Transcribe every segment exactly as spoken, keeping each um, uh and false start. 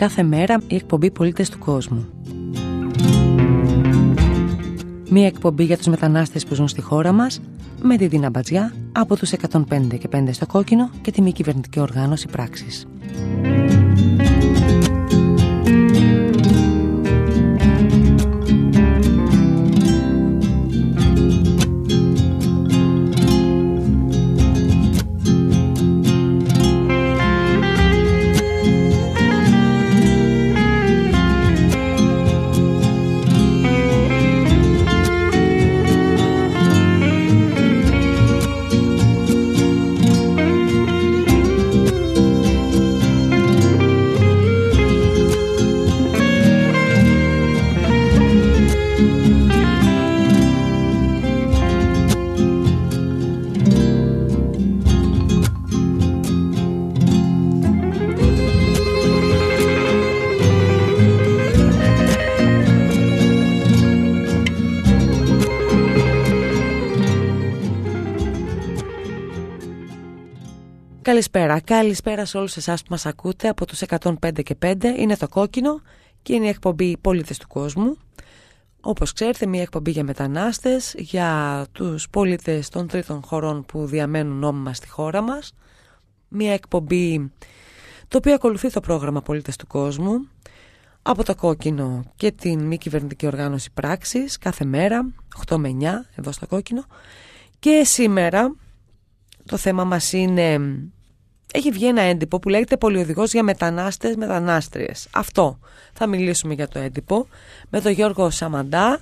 κάθε μέρα η εκπομπή Πολίτες του Κόσμου. Μία εκπομπή για τους μετανάστες που ζουν στη χώρα μας, με τη Δίνα Μπατζιά από τους εκατόν πέντε και πέντε στο Κόκκινο και τη μη κυβερνητική οργάνωση Πράξης. Καλησπέρα, καλησπέρα σε όλους εσάς που μας ακούτε από τους εκατόν πέντε και πέντε. Είναι το Κόκκινο και είναι η εκπομπή Πολίτες του Κόσμου. Όπως ξέρετε, μια εκπομπή για μετανάστες, για τους πολίτες των τρίτων χωρών που διαμένουν νόμιμα στη χώρα μας. Μια εκπομπή το οποίο ακολουθεί το πρόγραμμα Πολίτες του Κόσμου από το Κόκκινο και την μη κυβερνητική οργάνωση Πράξης κάθε μέρα, οκτώ με εννιά εδώ στο Κόκκινο. Και σήμερα το θέμα μας είναι, έχει βγει ένα έντυπο που λέγεται «Πολυοδηγός για μετανάστες, μετανάστριες». Αυτό θα μιλήσουμε για το έντυπο με τον Γιώργο Σαμαντά,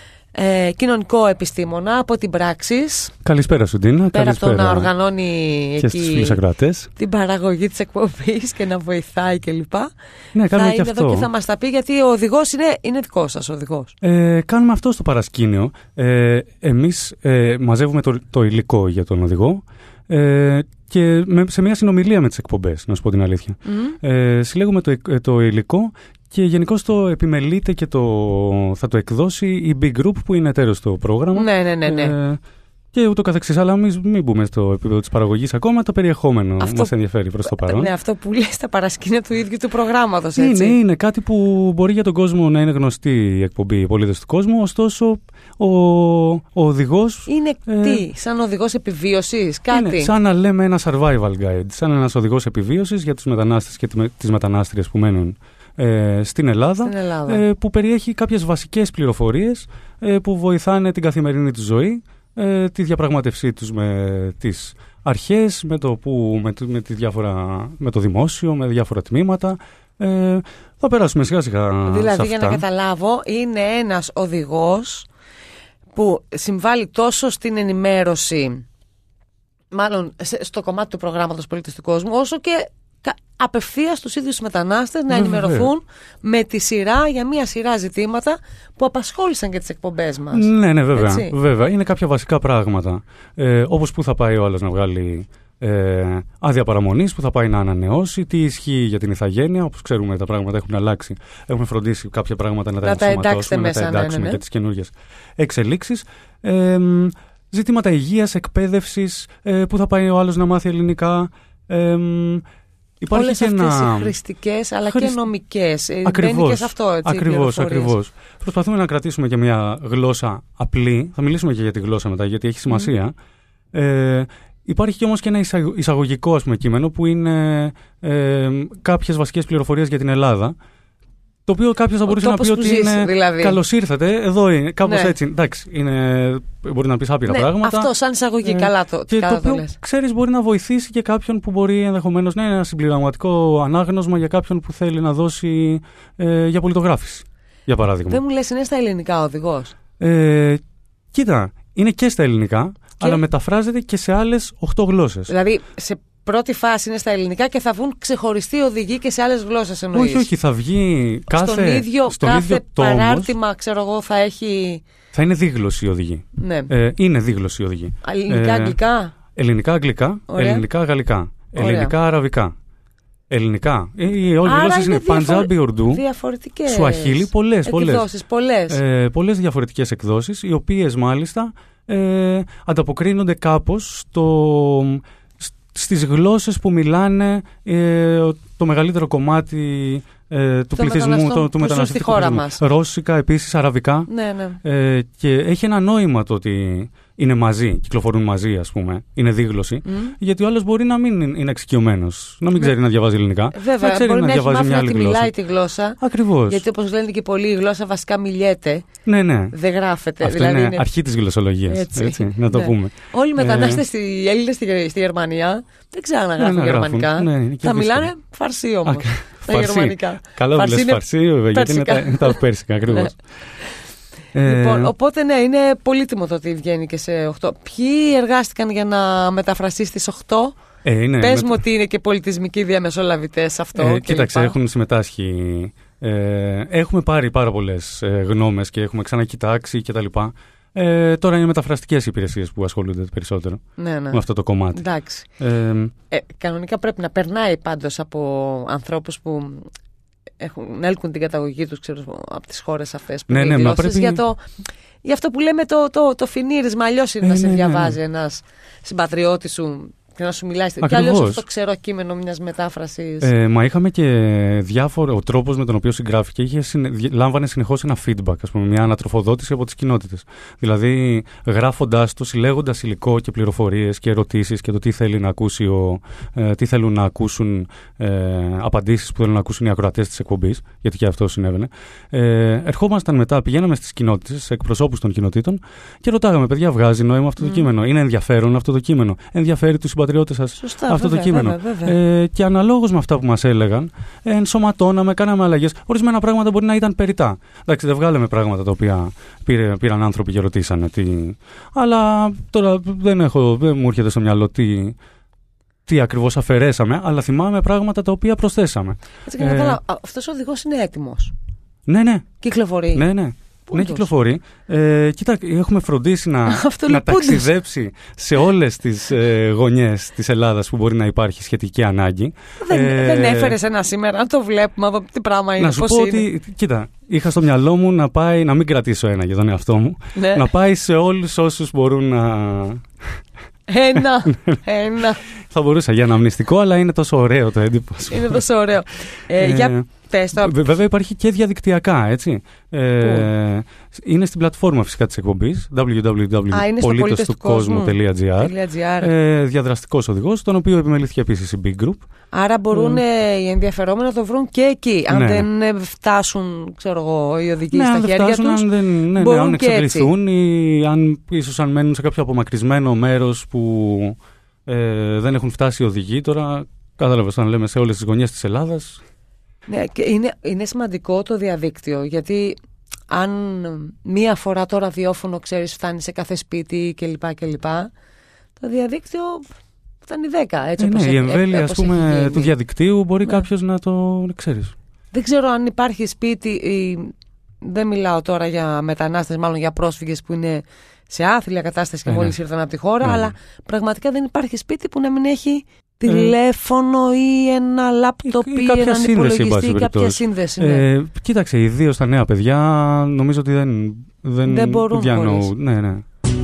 ε, κοινωνικό επιστήμονα από την Πράξης. Καλησπέρα σου, Ντίνα. Πέρα από το να οργανώνει και εκεί την παραγωγή της εκπομπής και να βοηθάει κλπ. Ναι, θα είναι και αυτό. Εδώ και θα μας τα πει, γιατί ο οδηγός είναι, είναι δικός σας οδηγός. Ε, κάνουμε αυτό στο παρασκήνιο. Ε, εμείς ε, μαζεύουμε το, το υλικό για τον οδηγό. Ε, και με, σε μια συνομιλία με τις εκπομπές, να σου πω την αλήθεια. Mm. Ε, συλλέγουμε το, το υλικό και γενικώς το επιμελείται και το, θα το εκδώσει η Big Group που είναι εταίρος στο πρόγραμμα. Ναι, ναι, ναι, ναι. Ε, και ούτω καθεξής. Αλλά μην, μην μπούμε στο επίπεδο της παραγωγής ακόμα. Το περιεχόμενο αυτό, μας ενδιαφέρει προς το παρόν. Ναι, αυτό που λέει στα παρασκήνια του ίδιου του προγράμματος, έτσι. Είναι, είναι κάτι που μπορεί για τον κόσμο να είναι γνωστή η εκπομπή Πολίτες του Κόσμου, ωστόσο ο, ο οδηγός... Είναι ε, τι, σαν οδηγός επιβίωσης, κάτι. Είναι σαν να λέμε ένα survival guide, σαν ένας οδηγός επιβίωσης για τους μετανάστες και τις μετανάστριες που μένουν ε, στην Ελλάδα, στην Ελλάδα. Ε, που περιέχει κάποιες βασικές πληροφορίες ε, που βοηθάνε την καθημερινή τους ζωή, ε, τη διαπραγματευσή τους με τις αρχές, με το, που, με, με, τη διάφορα, με το δημόσιο, με διάφορα τμήματα. Ε, θα περάσουμε σιγά σιγά δηλαδή, σε αυτά. για να καταλάβω, είναι ένας οδηγός που συμβάλλει τόσο στην ενημέρωση, μάλλον στο κομμάτι του προγράμματος Πολίτες του Κόσμου, όσο και απευθείας στους ίδιους μετανάστες να ενημερωθούν με τη σειρά για μια σειρά ζητήματα που απασχόλησαν και τις εκπομπές μας. Ναι, ναι, βέβαια. βέβαια. Είναι κάποια βασικά πράγματα. Ε, όπως που θα πάει ο άλλος να βγάλει ε, άδεια παραμονής, που θα πάει να ανανεώσει, τι ισχύει για την ηθαγένεια. Όπως ξέρουμε, τα πράγματα έχουν αλλάξει. Έχουμε φροντίσει κάποια πράγματα να τα ενσωματώσουμε, να τα εντάξουμε ναι, ναι. και τις καινούργιες εξελίξεις. Ε, ζητήματα υγείας, εκπαίδευσης, ε, που θα πάει ο άλλος να μάθει ελληνικά. Ε, Υπάρχει όλες και αυτές ένα... οι χρηστικές αλλά Χρησ... και νομικές. Ακριβώς, μπαίνει και σε αυτό, έτσι, ακριβώς, ακριβώς. Προσπαθούμε να κρατήσουμε και μια γλώσσα απλή. Θα μιλήσουμε και για τη γλώσσα μετά, γιατί έχει σημασία. Mm. Ε, υπάρχει και όμως και ένα εισαγωγικό, ας πούμε, κείμενο που είναι ε, κάποιες βασικές πληροφορίες για την Ελλάδα. Το οποίο κάποιος θα μπορούσε να πει ότι είναι δηλαδή. Καλώς ήρθατε, εδώ είναι, κάπως ναι. έτσι. Εντάξει, είναι, μπορεί να πεις άπειρα ναι, πράγματα. Αυτό σαν εισαγωγή, ε, καλά το, και καλά το οποίο, ξέρεις, μπορεί να βοηθήσει και κάποιον που μπορεί ενδεχομένως να είναι ένα συμπληρωματικό ανάγνωσμα για κάποιον που θέλει να δώσει ε, για πολιτογράφηση, για παράδειγμα. Δεν μου λες, είναι στα ελληνικά ο οδηγός? Ε, κοίτα, είναι και στα ελληνικά, και... αλλά μεταφράζεται και σε άλλες οκτώ γλώσσες. Δηλαδή, σε πρώτη φάση είναι στα ελληνικά και θα βγουν ξεχωριστοί οδηγοί και σε άλλες γλώσσες εννοείς? Όχι, όχι, θα βγει κάθε, στον ίδιο, στον κάθε ίδιο παράρτημα, τόμος, ξέρω εγώ, θα έχει... Θα είναι δίγλωση οδηγοί. Ναι. Ε, είναι δίγλωση οδηγοί. Ελληνικά, ε, αγγλικά. Ελληνικά, αγγλικά. Ωραία. Ελληνικά, γαλλικά. Ωραία. Ελληνικά, αραβικά. Ελληνικά. Οι όλες οι γλώσσες είναι Παντζάμπι, Ουρντού, διαφορετικές Σουαχίλι, πολλές, εκδόσεις, πολλές. Ε, πολλές διαφορετικές εκδόσεις, οι οποίες μάλιστα ε, ανταποκρίνονται κάπως στο... στις γλώσσες που μιλάνε ε, το μεγαλύτερο κομμάτι ε, του το πληθυσμού, το, του μεταναστευτικού πληθυσμού. Ρώσικα, επίσης, αραβικά. Ναι, ναι. Ε, και έχει ένα νόημα το ότι είναι μαζί, κυκλοφορούν μαζί, ας πούμε. Είναι δίγλωση. Mm. Γιατί ο άλλος μπορεί να μην είναι εξοικειωμένος, να μην ξέρει ναι. να διαβάζει ελληνικά. Βέβαια, να ξέρει μπορεί να, να διαβάζει έχει μια άλλη να γλώσσα. μιλάει τη γλώσσα. Ακριβώς. Γιατί όπως λένε και πολλοί, η γλώσσα βασικά μιλιέται. Ναι, ναι. Δεν γράφεται. Αυτό δηλαδή είναι, είναι αρχή της γλωσσολογίας. Έτσι. Έτσι, να το ναι. πούμε. Όλοι οι μετανάστες, ε... οι Έλληνες στη, στη Γερμανία, δεν ξέρουν να γράφουν ναι, γερμανικά. Ναι, θα μιλάνε φαρσί όμως. Τα γερμανικά. Καλό που λες φαρσί, γιατί είναι τα πέρσικα ακριβώς. Λοιπόν, οπότε ναι, είναι πολύτιμο το ότι βγαίνει και σε οκτώ. Ποιοι εργάστηκαν για να μεταφραστεί στις οκτώ? Ε, είναι, Πες με... μου ότι είναι και πολιτισμικοί διαμεσολαβητές αυτό. Ε, και κοίταξε, λοιπά. έχουν συμμετάσχει. Ε, έχουμε πάρει πάρα πολλές ε, γνώμες και έχουμε ξανακοιτάξει κτλ. Ε, τώρα είναι μεταφραστικές υπηρεσίες που ασχολούνται περισσότερο ναι, ναι. με αυτό το κομμάτι. Εντάξει. Ε, ε, κανονικά πρέπει να περνάει πάντως από ανθρώπους που έχουν, έλκουν την καταγωγή τους, ξέρω, από τις χώρες αυτές που ναι, είναι ναι, γλώσσες, πρέπει... για, το, για αυτό που λέμε το, το, το φινίρισμα. Αλλιώς είναι ε, να σε ναι, διαβάζει ναι, ναι. ένας συμπατριώτης σου και να σου μιλάει. Και αλλιώς αυτό το ξερό κείμενο μιας μετάφρασης. Ε, μα είχαμε και διάφορο. Ο τρόπος με τον οποίο συγγράφηκε είχε συνε, λάμβανε συνεχώς ένα feedback, ας πούμε, μια ανατροφοδότηση από τις κοινότητες. Δηλαδή, γράφοντας το, συλλέγοντας υλικό και πληροφορίες και ερωτήσεις και το τι θέλει να ακούσει ο, ε, τι θέλουν να ακούσουν, ε, απαντήσεις που θέλουν να ακούσουν οι ακροατές της εκπομπής, γιατί και αυτό συνέβαινε. Ε, ερχόμασταν μετά, πηγαίναμε στις κοινότητες, σε εκπροσώπους των κοινοτήτων και ρωτάγαμε, παιδιά, βγάζει νόημα αυτό το mm. κείμενο? Είναι ενδιαφέρον αυτό το κείμενο? Ενδιαφέρει τους συμπατριώτες σας Σωστά, αυτό βέβαια, το κείμενο? Βέβαια, βέβαια. Ε, και αναλόγως με αυτά που μας έλεγαν, ε, ενσωματώναμε, κάναμε αλλαγές. Ορισμένα πράγματα μπορεί να ήταν περιττά. Εντάξει, δεν βγάλαμε πράγματα τα οποία πήρε, πήραν άνθρωποι και ρωτήσανε. Τι... Αλλά τώρα δεν, έχω, δεν μου έρχεται στο μυαλό τι, τι ακριβώς αφαιρέσαμε, αλλά θυμάμαι πράγματα τα οποία προσθέσαμε. Έτσι, ε, καλά, αυτός ο οδηγός είναι έτοιμος. Ναι, ναι. Κυκλοφορεί. Ναι, ναι. Ναι, κυκλοφορεί. Ε, κοίτα, έχουμε φροντίσει να, να ταξιδέψει σε όλες τις ε, γωνιές της Ελλάδας που μπορεί να υπάρχει σχετική ανάγκη. Δεν, ε, δεν έφερες ένα σήμερα, να το βλέπουμε εδώ τι πράγμα είναι. Να σου πώς πω είναι. ότι, κοίτα, είχα στο μυαλό μου να πάει, να μην κρατήσω ένα για τον εαυτό μου, ναι. να πάει σε όλους όσους μπορούν να... Ένα, ένα. Θα μπορούσα για αναμνηστικό, αλλά είναι τόσο ωραίο το έντυπο. Είναι τόσο ωραίο. Ε, ε, για πες το. Βέβαια υπάρχει και διαδικτυακά, έτσι. Ε, είναι στην πλατφόρμα φυσικά της εκπομπής double-u double-u double-u τελεία πολίτες του κόσμου τελεία τζι άρ. ε, διαδραστικός οδηγός, τον οποίο επιμελήθηκε επίσης η Big Group. Άρα μπορούν ε, οι ενδιαφερόμενοι να το βρουν και εκεί. Αν ναι. δεν φτάσουν, ξέρω εγώ, οι οδηγοί ναι, στα χέρια φτάσουν, τους, αν δεν, ναι, ναι, αν εξαντληθούν ή αν, ίσως αν μένουν σε κάποιο απομακρυσμένο μέρος που ε, δεν έχουν φτάσει οι οδηγοί. Τώρα κατάλαβες, αν λέμε σε όλες τις γωνιές της Ελλάδας. Ναι, και είναι, είναι σημαντικό το διαδίκτυο, γιατί αν μία φορά το ραδιόφωνο, ξέρεις, φτάνει σε κάθε σπίτι κλπ. κλπ, το διαδίκτυο φτάνει δέκα. Έτσι, ε, όπως ναι, η εμβέλεια, ας πούμε, του διαδικτύου μπορεί ναι. κάποιος να το ξέρεις. Δεν ξέρω αν υπάρχει σπίτι, ή, δεν μιλάω τώρα για μετανάστες, μάλλον για πρόσφυγες που είναι σε άθλια κατάσταση και ε, μόλις ναι. ήρθαν από τη χώρα, ναι. αλλά πραγματικά δεν υπάρχει σπίτι που να μην έχει τηλέφωνο ή ένα λάπτοπ ή, ή έναν υπολογιστή ή κάποια σύνδεση. Ναι. Ε, κοίταξε, ιδίως τα νέα παιδιά νομίζω ότι δεν, δεν, δεν μπορούν διανοούν. Ναι, ναι.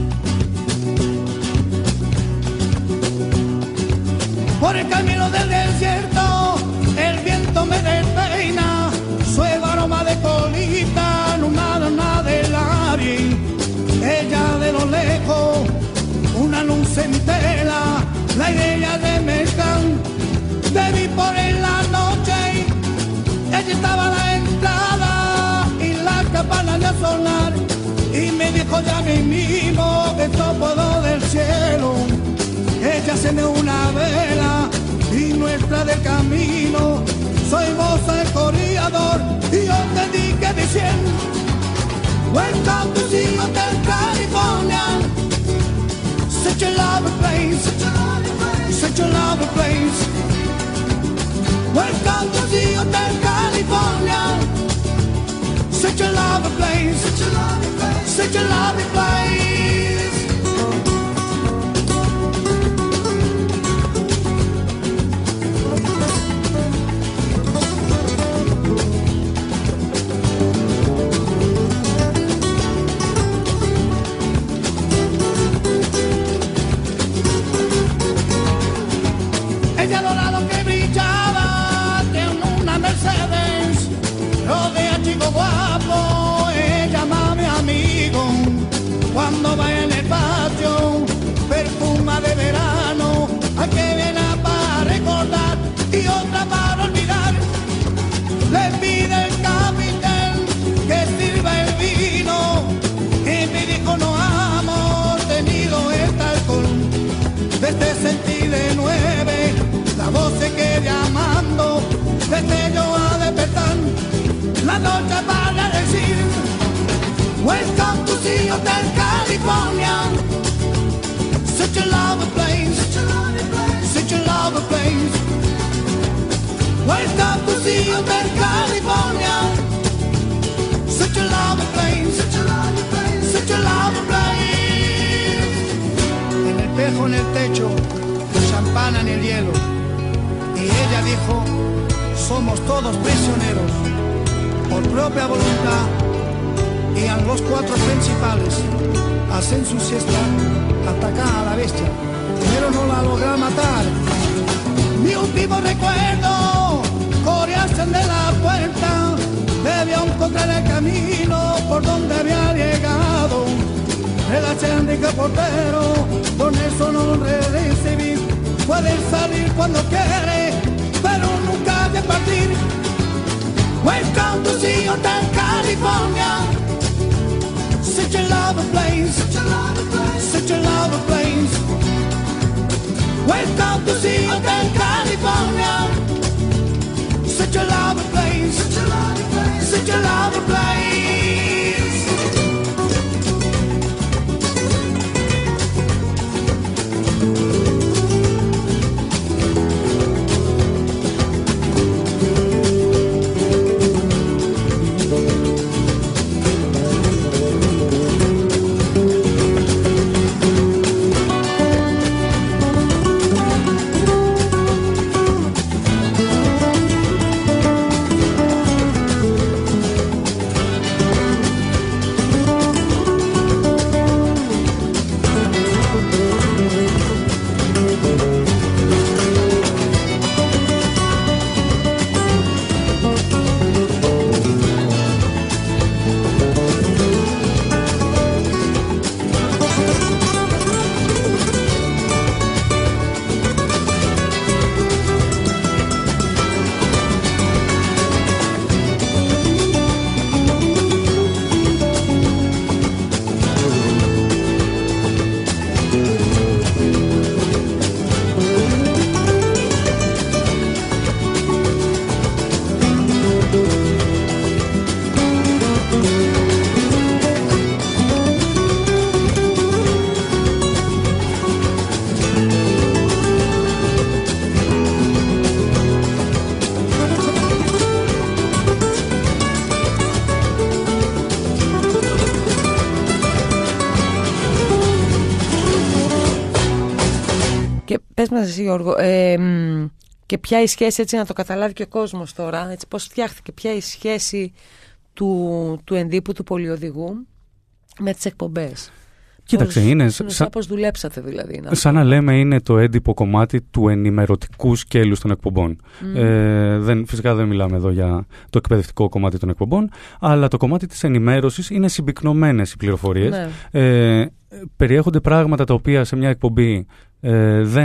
Por el camino del desierto, el viento me despeina, suave aroma de colita, una dona del aire, ella de lo lejos, una luz entera, la idea de Mezcán, te vi por en la noche, ella estaba a la entrada y la campana de sonar, y me dijo ya mismo que todo del cielo. Ella enciende una vela y nuestra del camino. Soy vos el corredor y yo te dije diciendo welcome to the Hotel California. Such a lovely place, such a lovely place. Welcome to the Hotel California. Such a lovely place, such a lovely place. California. Such a lovely place, such a lovely place. Welcome to see you in California. Such a lovely place, such a lovely place, such a lovely place. En el espejo en el techo, champán en el hielo. Y ella dijo, somos todos prisioneros, por propia voluntad. Y a los cuatro principales hacen su siesta, atacar a la bestia, pero no la logra matar. Mi último recuerdo, corriesen de la puerta, debía encontrar el camino por donde había llegado. El achendrique portero, con eso no le recibí. Puede salir cuando quiere, pero nunca de partir. Welcome to see Hotel California. Such a lovely place, such a lovely place, such a lovely place. Welcome to see Hotel California. Such a lovely place, such a lovely place, such a lovely place. Πες μας εσύ Γιώργο, ε, και ποια η σχέση, έτσι να το καταλάβει και ο κόσμος τώρα, έτσι, πώς φτιάχτηκε, ποια η σχέση του, του εντύπου του πολυοδηγού με τις εκπομπές. Κοίταξε, πώς, είναι σαν, πώς δουλέψατε δηλαδή. Να σαν να λέμε είναι το έντυπο κομμάτι του ενημερωτικού σκέλους των εκπομπών. Mm. Ε, δεν, φυσικά δεν μιλάμε εδώ για το εκπαιδευτικό κομμάτι των εκπομπών, αλλά το κομμάτι της ενημέρωσης είναι συμπυκνωμένες οι πληροφορίες. Ναι. Ε, περιέχονται πράγματα τα οποία σε μια εκπομπή ε, δεν...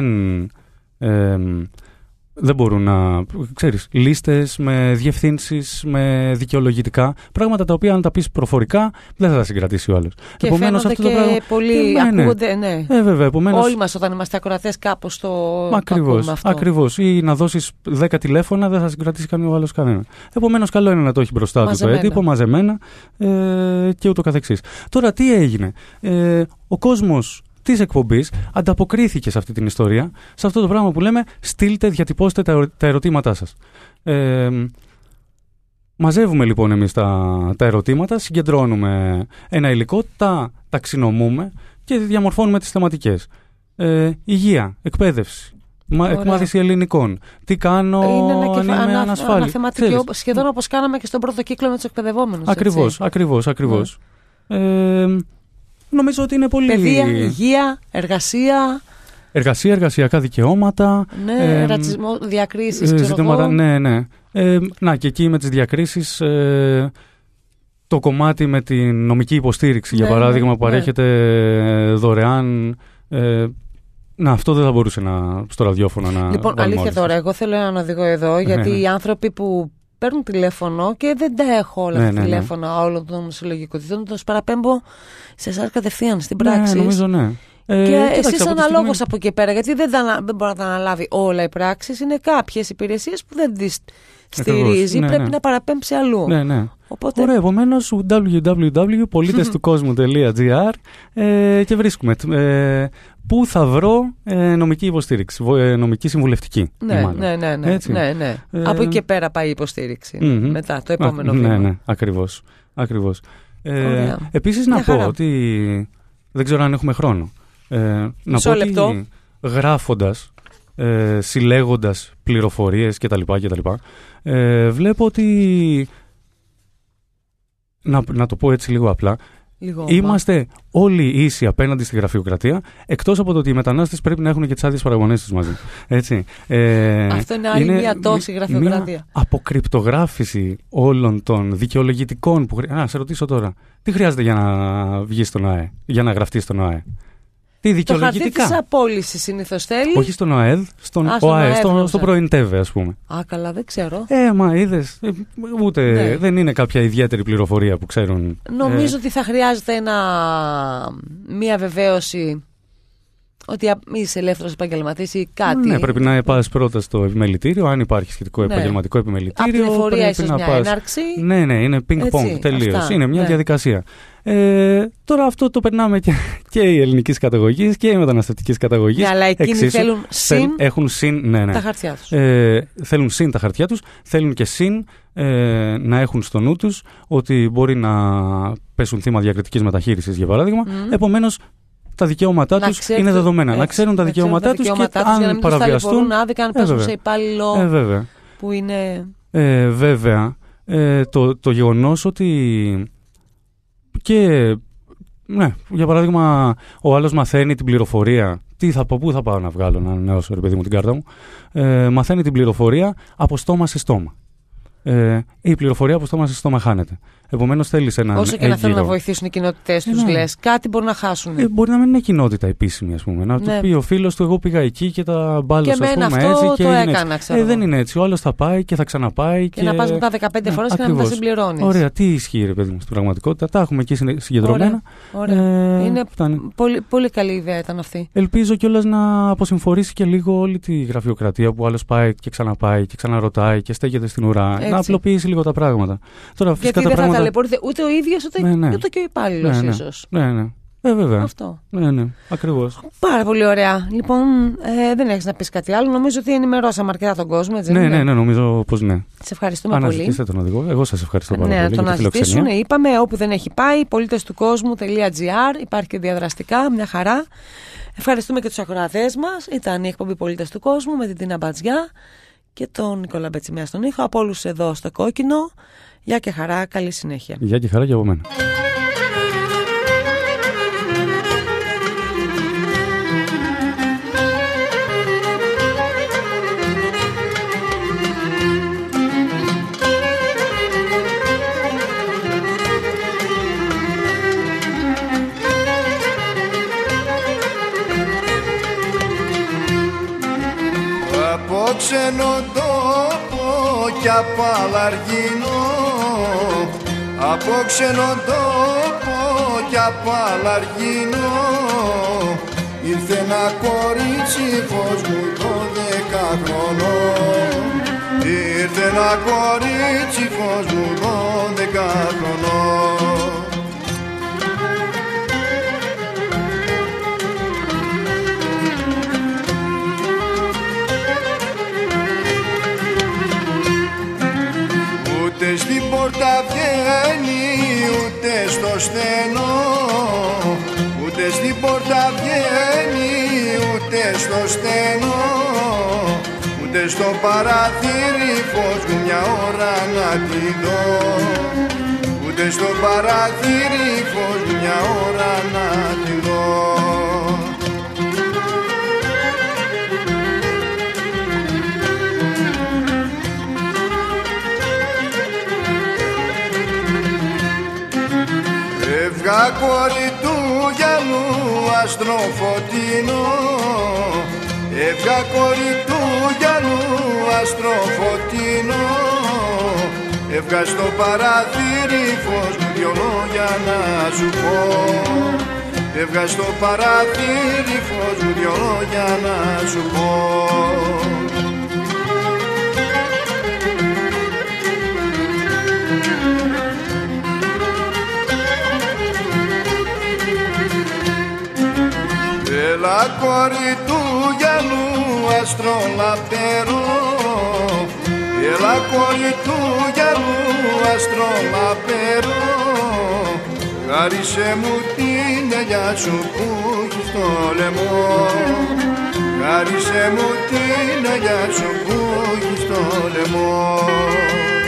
Ε, δεν μπορούν να, ξέρεις, λίστες με διευθύνσεις, με δικαιολογητικά, πράγματα τα οποία αν τα πεις προφορικά δεν θα τα συγκρατήσει ο άλλος. Και επομένως, αυτό και το πράγμα... πολύ ε, ναι, ακούγονται, ναι. Ε, βέβαια, επομένως... Όλοι μας όταν είμαστε ακροατές κάπως το ακριβώς, αυτό. Ακριβώς. Ή να δώσεις δέκα τηλέφωνα δεν θα συγκρατήσει κανένα άλλος κανένα. Επομένως, καλό είναι να το έχει μπροστά μαζεμένα. του το έντυπο, μαζεμένα ε, και ούτω καθεξής. Τώρα, τι έγινε. Ε, ο κόσμος της εκπομπής ανταποκρίθηκε σε αυτή την ιστορία, σε αυτό το πράγμα που λέμε στείλτε, διατυπώστε τα, ερω... τα ερωτήματά σας. Ε, μαζεύουμε λοιπόν εμείς τα, τα ερωτήματα, συγκεντρώνουμε ένα υλικό, τα ταξινομούμε και διαμορφώνουμε τις θεματικές. Ε, υγεία, εκπαίδευση, μα, εκμάθηση ελληνικών, τι κάνω αν είμαι ανα... ανασφάλη. Αναθεματική, σχεδόν όπως κάναμε και στον πρώτο κύκλο με τους εκπαιδευόμενους. Ακριβώς, έτσι. ακριβώς, ακριβώς. Ναι. Ε, Νομίζω ότι είναι πολύ... Παιδεία, υγεία, εργασία... Εργασία, εργασιακά δικαιώματα... Ναι, ε, ρατσισμό, διακρίσεις, ξέρω ζητήματα, εγώ. Ναι, ναι. Ε, να, και εκεί με τις διακρίσεις, ε, το κομμάτι με την νομική υποστήριξη, ναι, για παράδειγμα, που παρέχεται ναι. δωρεάν... Ε, να, αυτό δεν θα μπορούσε να, στο ραδιόφωνο να... Λοιπόν, αλήθεια τώρα, εγώ θέλω έναν οδηγό εδώ, γιατί ναι, ναι. οι άνθρωποι που... παίρνουν τηλέφωνο και δεν τα έχω όλα ναι, τα ναι, τηλέφωνα ναι. όλων των συλλογικοτήτων. Τους παραπέμπω σε εσάς κατευθείαν στην πράξη. Ναι, νομίζω ναι. Ε, και εσείς αναλόγως στιγμή... από εκεί πέρα, γιατί δεν, θα, δεν μπορεί να τα αναλάβει όλα οι πράξεις. Είναι κάποιες υπηρεσίες που δεν τις στηρίζει, ναι, πρέπει ναι. να παραπέμψει αλλού. Ναι, ναι. Οπότε... Ωραία, επομένως double-u double-u double-u τελεία πολίτες του κόσμου τελεία τζι άρ ε, και βρίσκουμε ε, πού θα βρω ε, νομική υποστήριξη, ε, νομική συμβουλευτική. Ναι, ναι, ναι, ναι, ναι, ναι. Ε, από εκεί και πέρα πάει η υποστήριξη. Mm-hmm. Μετά το επόμενο Α, βήμα. Ναι, ναι, ακριβώς. ακριβώς. Ε, επίσης να πω ότι δεν ξέρω αν έχουμε χρόνο. Ε, να Μισό πω λεπτό. ότι γράφοντας, ε, συλλέγοντας πληροφορίες κτλ. κτλ ε, βλέπω ότι να, να το πω έτσι λίγο απλά, λίγο είμαστε όλοι ίσοι απέναντι στη γραφειοκρατία, εκτός από το ότι οι μετανάστες πρέπει να έχουν και τις άδειες παραμονές τους μαζί. Έτσι. Ε, Αυτό είναι άλλη είναι μια τόση γραφειοκρατία. Μια αποκρυπτογράφηση όλων των δικαιολογητικών που χρειάζεται. Α, σε ρωτήσω τώρα, τι χρειάζεται για να βγεις στον ΑΕ, για να γραφτείς στον ΑΕ? Τι δικαιολογητικά? Το χαρτί της απόλυσης συνήθως θέλει. Όχι στον ΟΑΕΔ, στον Α, στον ΟΑΕ, ΟΑΕΔ, στο, στο πρώην ΤΕΒΕ, ας πούμε. Α, καλά, δεν ξέρω. Ε, μα είδες, ε, ούτε, ναι. δεν είναι κάποια ιδιαίτερη πληροφορία που ξέρουν. Νομίζω ε, ότι θα χρειάζεται ένα, μία βεβαίωση ότι είσαι ελεύθερος επαγγελματής ή κάτι. Ναι, πρέπει να πας πρώτα στο επιμελητήριο, αν υπάρχει σχετικό ναι. επαγγελματικό επιμελητήριο. Από πληροφορία ίσως μια πας... έναρξη. Ναι, ναι, είναι ping-pong τελείως. Είναι μια ναι. διαδικασία. Ε, τώρα αυτό το περνάμε και, και οι ελληνικής καταγωγής και οι μεταναστευτικής καταγωγής. Ναι, αλλά εκείνοι εξίσου, θέλουν συν, έχουν συν ναι, ναι. τα χαρτιά τους. Ε, θέλουν συν τα χαρτιά τους, θέλουν και συν ε, να έχουν στο νου τους ότι μπορεί να πέσουν θύμα διακριτικής μεταχείρισης, για παράδειγμα. Mm. Επομένως, τα δικαιώματά τους ξέρετε, είναι δεδομένα. Έτσι, να ξέρουν τα δικαιώματά τους και αν παραβιαστούν. Άδικα, αν πέσουν σε υπάλληλο ε, βέβαια. που είναι. Ε, βέβαια. Ε, το, το γεγονός ότι. Και, ναι, για παράδειγμα, ο άλλος μαθαίνει την πληροφορία. Τι θα πω, πού θα πάω να βγάλω να ανανεώσω, ρε παιδί μου, την κάρτα μου. Ε, μαθαίνει την πληροφορία από στόμα σε στόμα. Ε, η πληροφορία από στόμα σε στόμα χάνεται. Επομένως θέλεις έναν όσο και έγκυρο... να θέλουν να βοηθήσουν οι κοινότητες τους, ναι. λες, κάτι μπορεί να χάσουν. Ε, μπορεί να μην είναι κοινότητα επίσημη, ας πούμε. Να ναι. του πει ο φίλος του, εγώ πήγα εκεί και τα μπάλωσα, ας πούμε, αυτό έτσι. Και το είναι έκανα, έτσι. ξέρω. Ε, δεν είναι έτσι. Ο άλλος θα πάει και θα ξαναπάει. Και, και να πας μετά δεκαπέντε φορές ναι, και ακριβώς. Να μην τα συμπληρώνεις. Ωραία, τι ισχύει, ρε παιδί μου, στην πραγματικότητα. Τα έχουμε εκεί συγκεντρωμένα. Ωραία. Ωραία. Ε, είναι πολύ, πολύ καλή ιδέα ήταν αυτή. Ελπίζω κιόλας να αποσυμφορήσει και λίγο όλη τη γραφειοκρατία που άλλος πάει και ξαναπάει και ξαναρωτάει και στέκεται στην ουρά. Να απλοποιήσει λίγο τα πράγματα. Γιατί δεν θα ταλαιπωρείται ούτε ο ίδιος ούτε ναι, ναι. ούτε και ο υπάλληλος, ναι, ναι. ίσως. Ναι, ναι. Ε, βέβαια. Αυτό. Ναι, ναι. Ακριβώς. Πάρα πολύ ωραία. Λοιπόν, ε, δεν έχεις να πεις κάτι άλλο. Νομίζω ότι ενημερώσαμε αρκετά τον κόσμο, έτσι. Ναι, ναι, ναι, νομίζω πως ναι. Σε ευχαριστούμε αναζητήστε πολύ. τον οδηγό. Εγώ σας ευχαριστώ πάρα ναι, πολύ. Ναι, τον αναζητήσουν. Είπαμε όπου δεν έχει πάει. πολίτες του κόσμου τελεία τζι άρ. Υπάρχει και διαδραστικά. Μια χαρά. Ευχαριστούμε και τους ακροατές μας. Ήταν η εκπομπή Πολίτες του Κόσμου με την Τίνα Μπατζιά και τον Νικόλα Μπετσιμέα στον ήχο. Από όλους εδώ στο Κόκκινο. Γεια και χαρά, καλή συνέχεια. Γεια και χαρά και από μένα. Από ξενοτόπο κι απ' Αλαργίνο, από ξενοτόπο κι απ' Αλαργίνο, ήρθε ένα κορίτσι φως μου δώδεκα χρονών. Ήρθε ένα κορίτσι φως μου δώδεκα χρονών. Ούτε στην πόρτα βγαίνει, ούτε στο στενό. Ούτε στην πόρτα βγαίνει, ούτε στο στενό. Ούτε στο παραθύρι φως μου μια ώρα να τη δω. Ούτε στο παραθύρι φως μου μια ώρα να τη δω. Εύγα κόρη του γυαλού αστροφωτεινό. Εύγα κόρη του γυαλού αστροφωτεινό. Εύγα στο παραθύρι φως μου δυο λόγια να σου πω. έβγα στο παράθυρι φως μου δυο λόγια να σου πω. Έλα κόρη του γυαλού αστρολαπτερό, έλα κόρη του γυαλού αστρολαπτερό, χάρισε μου την ελιά σου που έχει στο λαιμό, χάρισε μου την ελιά σου που έχει στο λαιμό.